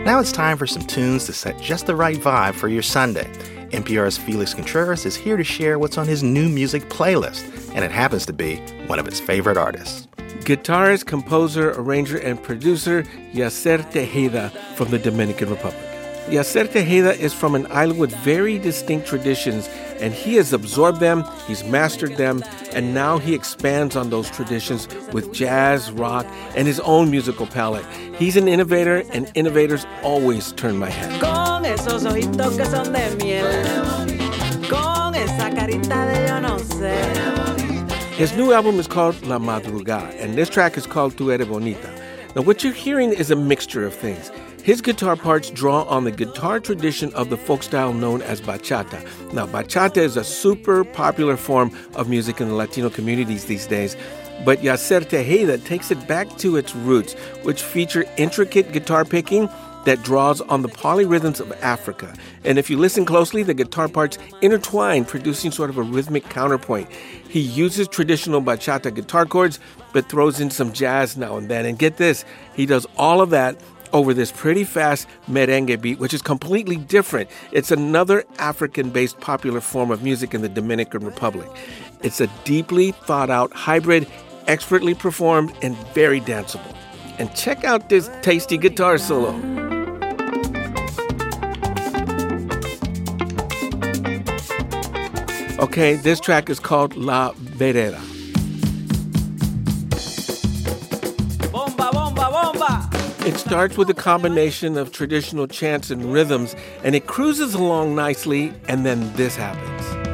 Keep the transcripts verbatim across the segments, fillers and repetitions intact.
Now it's time for some tunes to set just the right vibe for your Sunday. N P R's Felix Contreras is here to share what's on his new music playlist, and it happens to be one of his favorite artists. Guitarist, composer, arranger, and producer Yacer Tejeda from the Dominican Republic. Yacer Tejeda is from an island with very distinct traditions, and he has absorbed them, he's mastered them, and now he expands on those traditions with jazz, rock, and his own musical palette. He's an innovator, and innovators always turn my head. Con esos ojitos que son de miel, con esa carita de yo no sé. His new album is called La Madrugada, and this track is called Tu Eres Bonita. Now, what you're hearing is a mixture of things. His guitar parts draw on the guitar tradition of the folk style known as bachata. Now, bachata is a super popular form of music in the Latino communities these days, but Yacer Tejeda takes it back to its roots, which feature intricate guitar picking that draws on the polyrhythms of Africa. And if you listen closely, the guitar parts intertwine, producing sort of a rhythmic counterpoint. He uses traditional bachata guitar chords, but throws in some jazz now and then. And get this, he does all of that over this pretty fast merengue beat, which is completely different. It's another African-based popular form of music in the Dominican Republic. It's a deeply thought-out hybrid, expertly performed, and very danceable. And check out this tasty guitar solo. Okay, this track is called La Vereda. Bomba, bomba, bomba. It starts with a combination of traditional chants and rhythms, and it cruises along nicely, and then this happens.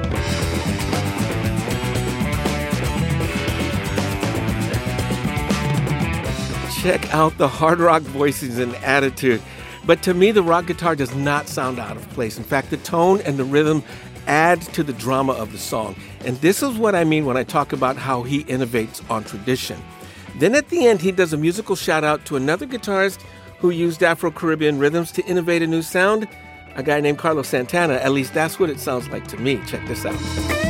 Check out the hard rock voices and attitude. But to me, the rock guitar does not sound out of place. In fact, the tone and the rhythm add to the drama of the song. And this is what I mean when I talk about how he innovates on tradition. Then at the end, he does a musical shout-out to another guitarist who used Afro-Caribbean rhythms to innovate a new sound, a guy named Carlos Santana. At least that's what it sounds like to me. Check this out.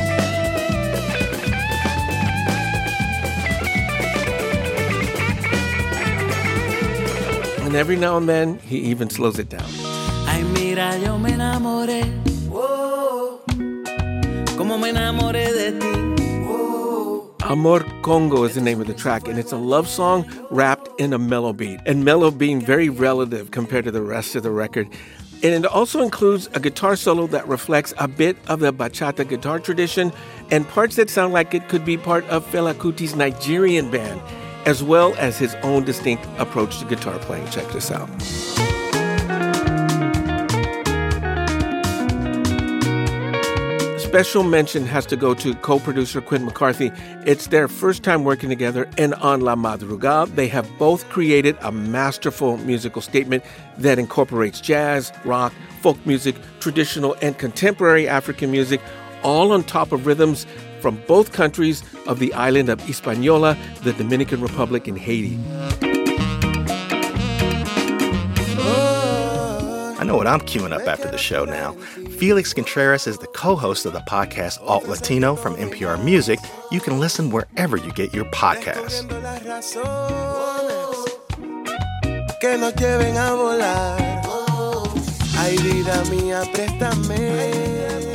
And every now and then, he even slows it down. Ay, mira, yo me enamoré. Whoa. Como me enamoré de ti. Whoa. Amor Congo is the name of the track, and it's a love song wrapped in a mellow beat. And mellow being very relative compared to the rest of the record. And it also includes a guitar solo that reflects a bit of the bachata guitar tradition and parts that sound like it could be part of Fela Kuti's Nigerian band, as well as his own distinct approach to guitar playing. Check this out. Special mention has to go to co-producer Quinn McCarthy. It's their first time working together, and on La Madrugada, they have both created a masterful musical statement that incorporates jazz, rock, folk music, traditional and contemporary African music, all on top of rhythms from both countries of the island of Hispaniola, the Dominican Republic, and Haiti. I know what I'm queuing up after the show now. Felix Contreras is the co-host of the podcast Alt Latino from N P R Music. You can listen wherever you get your podcasts. Que nos lleven a volar. Ay, vida mía, préstame.